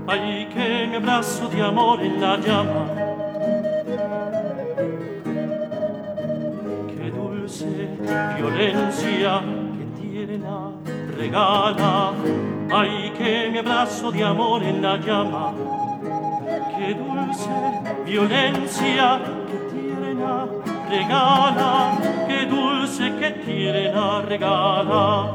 Ay, que mi abrazo de amor en la llama. Qué dulce violencia que tierna regala. Ay, que mi abrazo de amor en la llama. Qué dulce violencia que tierna regala. Qué dulce que tierna regala.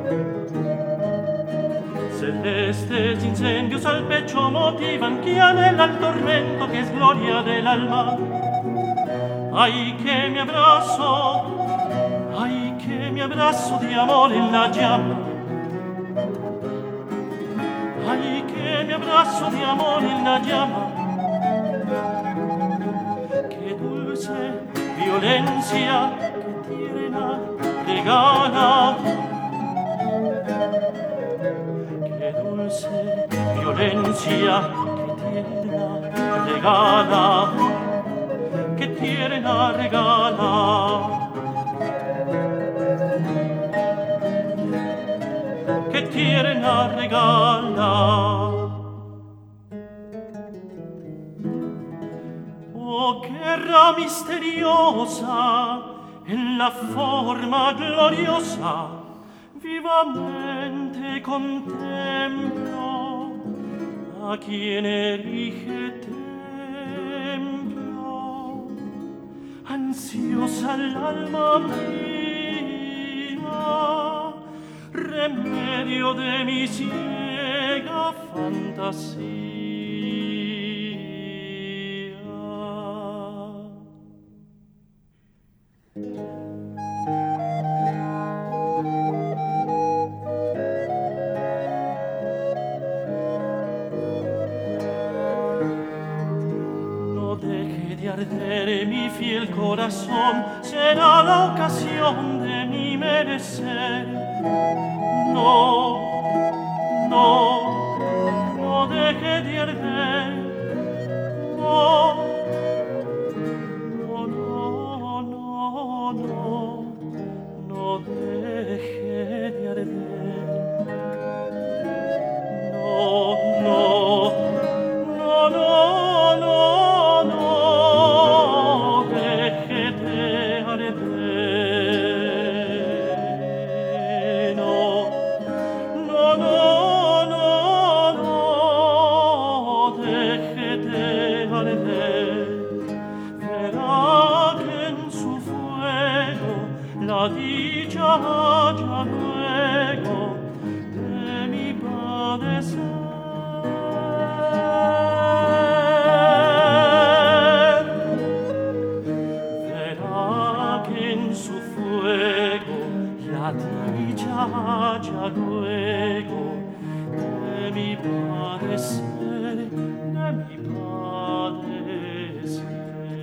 Celestes incendios al pecho motivan que anhela el tormento que es gloria del alma. Ay, que mi abrazo de amor en la llama. Ay, que mi abrazo de amor en la llama. Qué dulce violencia que tierna regala. Violencia que tierna regala, que tierna regala, que tierna regala. Oh, guerra misteriosa en la forma gloriosa, vivamente contemplo a quien erige templo, ansiosa el alma mía, remedio de mi ciega fantasía. Arder mi fiel corazón, será la ocasión de mi merecer. No, no, no deje de arder. No, no, no, no, no, no deje de arder. No, no, no, no, no. Ya luego de mi padecer, verá que en su fuego la dicha ya luego de mi padecer, de mi padecer.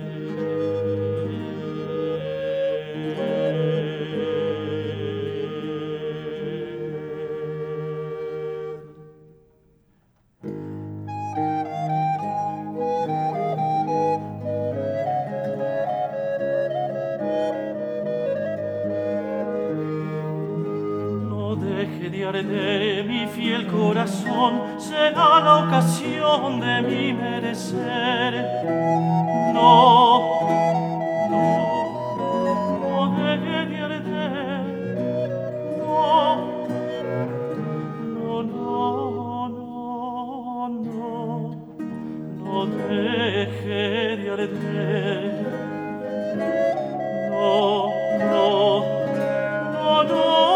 De mi fiel corazón será la ocasión de mi merecer. No, no, no deje de arder. No, no, no, no, no, no deje de arder. No, no, no, no.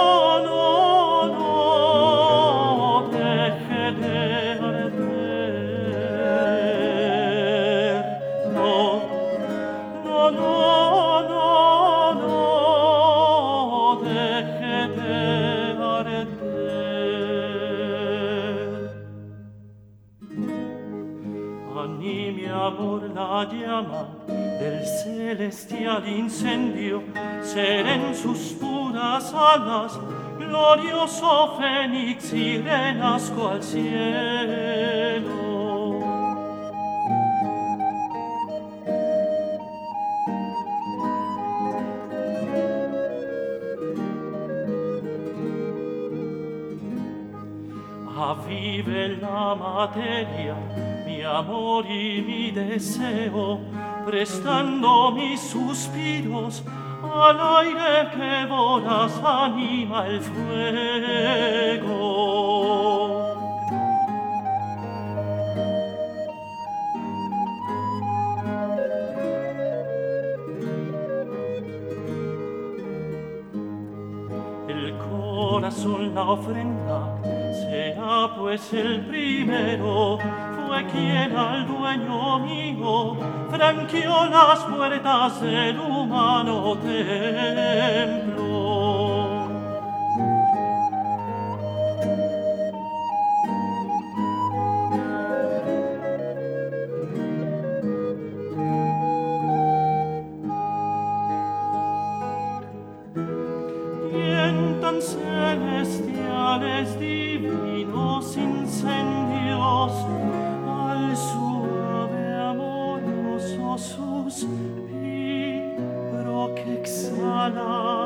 La llama del celestial incendio será en sus puras alas glorioso fénix y renazco al cielo. Vive la materia, mi amor y mi deseo, prestando mis suspiros al aire que voraz anima el fuego. El corazón la ofrenda, sea pues el primero, fue quien al dueño mío franqueó las puertas del humano templo. Tientan celestiales divinos incendios al suave amoroso suspiro que exhala,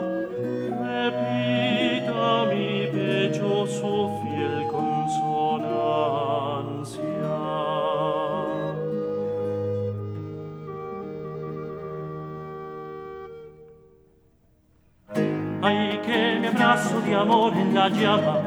repita mi pecho su fiel consonancia. Ay, que mi abrazo de amor en la llama,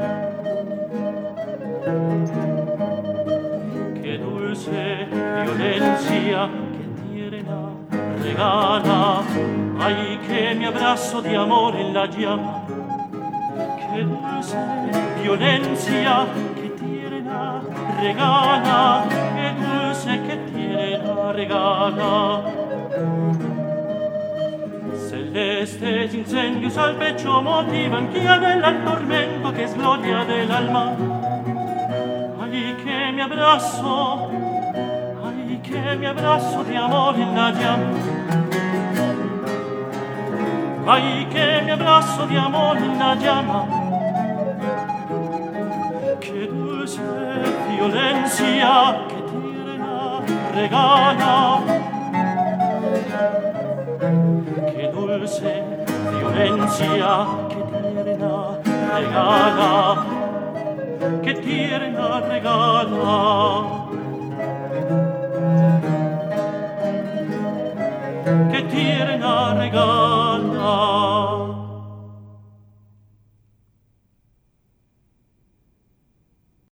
qué dulce violencia, qué tierna regala. Ay, que mi abrazo de amor en la llama, qué dulce violencia, qué tierna regala, qué dulce, qué tierna regala. Celestes incendios al pecho motivan que anhela el tormento que es gloria del alma. Ay, que mi abrazo de amor en la llama. Ay, que mi abrazo de amor en la llama. Qué dulce violencia, qué tierna regala. Qué dulce violencia, qué tierna regala, qué tierna regala.